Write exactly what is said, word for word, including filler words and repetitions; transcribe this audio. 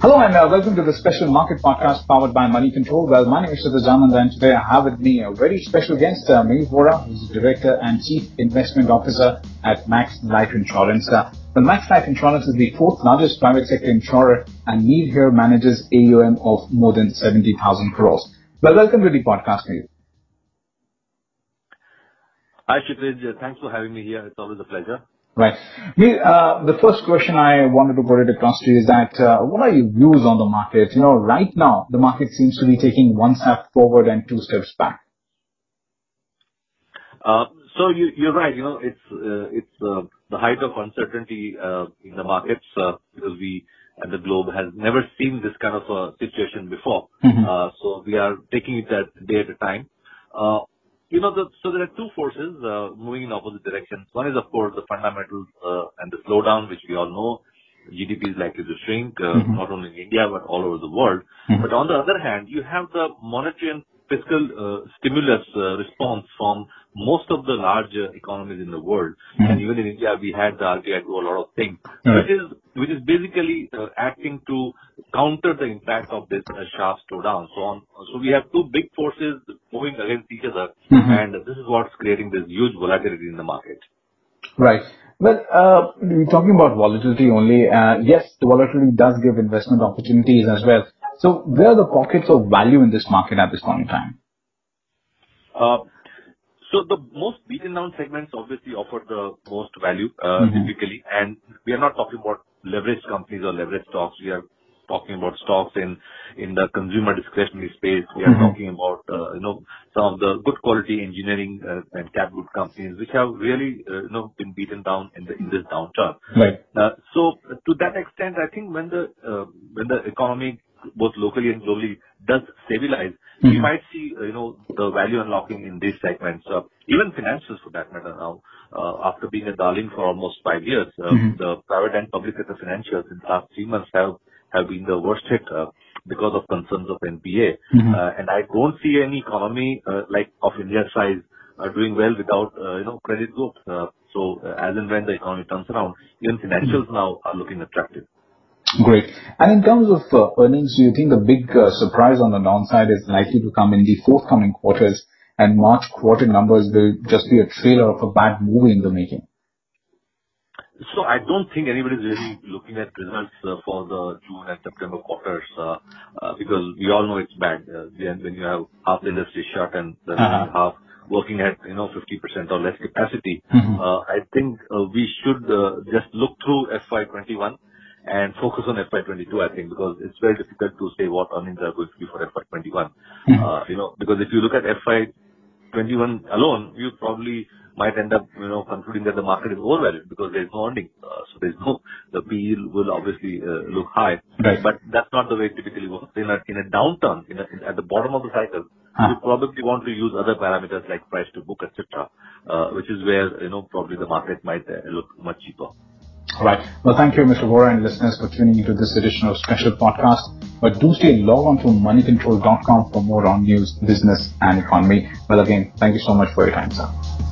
Hello and uh, welcome to the special market podcast powered by Money Control. Well, my name is Sudhajanand and today I have with me a very special guest, uh, Mehul Vora, who's the Director and Chief Investment Officer at Max Life Insurance. Uh, well, Max Life Insurance is the fourth largest private sector insurer and Mehul here manages A U M of more than seventy thousand crores. Well, welcome to the podcast, Mehul. Hi, Kshitij. Thanks for having me here. It's always a pleasure. Right. Mehul, uh, the first question I wanted to put it across to you is that uh, what are your views on the market? You know, right now, the market seems to be taking one step forward and two steps back. Uh, so you, you're right. You know, it's uh, it's uh, the height of uncertainty uh, in the markets uh, because we and the globe has never seen this kind of a situation before. Mm-hmm. Uh, so we are taking it a day at a time. Uh, You know, the, so there are two forces uh, moving in opposite directions. One is, of course, the fundamentals uh, and the slowdown, which we all know. G D P is likely to shrink, uh, Mm-hmm. not only in India, but all over the world. Mm-hmm. But on the other hand, you have the monetary and fiscal uh, stimulus uh, response from most of the large uh, economies in the world. Mm-hmm. And even in India, we had the R B I do a lot of things, All which right. is which is basically uh, acting to counter the impact of this uh, sharp slowdown. So on, so we have two big forces moving against each other, Mm-hmm. and this is what's creating this huge volatility in the market. Right. Well, uh, we're talking about volatility only. Uh, yes, the volatility does give investment opportunities as well. So where are the pockets of value in this market at this point in time? Uh, So the most beaten down segments obviously offer the most value, uh, Mm-hmm. typically, and we are not talking about leveraged companies or leveraged stocks. We are talking about stocks in in the consumer discretionary space. We are Mm-hmm. talking about, uh, you know, some of the good quality engineering uh, and cap good companies, which have really, uh, you know, been beaten down in the in this downturn. Right. Uh, So to that extent, I think when the uh, when the economy, both locally and globally, does stabilize, we Mm-hmm. might see, uh, you know, the value unlocking in these segments. Uh, Even financials, for that matter now, uh, after being a darling for almost five years, uh, Mm-hmm. the private and public sector financials in the last three months have have been the worst hit uh, because of concerns of N P A. Mm-hmm. Uh, And I don't see any economy uh, like of India's size uh, doing well without, uh, you know, credit growth. Uh, So uh, as and when the economy turns around, even financials now are looking attractive. Great. And in terms of uh, earnings, do you think the big uh, surprise on the downside is likely to come in the forthcoming quarters and March quarter numbers will just be a trailer of a bad movie in the making? So I don't think anybody's really looking at results uh, for the June and September quarters uh, uh, because we all know it's bad. Uh, when when you have half the industry shut and the remaining Uh-huh. half working at, you know, fifty percent or less capacity, Mm-hmm. uh, I think uh, we should uh, just look through F Y twenty-one and focus on F Y twenty-two, I think, because it's very difficult to say what earnings are going to be for F Y twenty-one. Mm-hmm. Uh, You know, because if you look at F Y twenty-one alone, you probably might end up, you know, concluding that the market is overvalued because there's no earning. Uh, So there's no, the P E will obviously uh, look high, Right. but that's not the way it typically works. In a, in a downturn, in a, in, at the bottom of the cycle, you Huh. probably want to use other parameters like price to book, et cetera, uh, which is where, you know, probably the market might uh, look much cheaper. All right. Well, thank you, Mister Vora, and listeners for tuning into this edition of special podcast. But do stay log on to money control dot com for more on news, business, and economy. Well, again, thank you so much for your time, sir.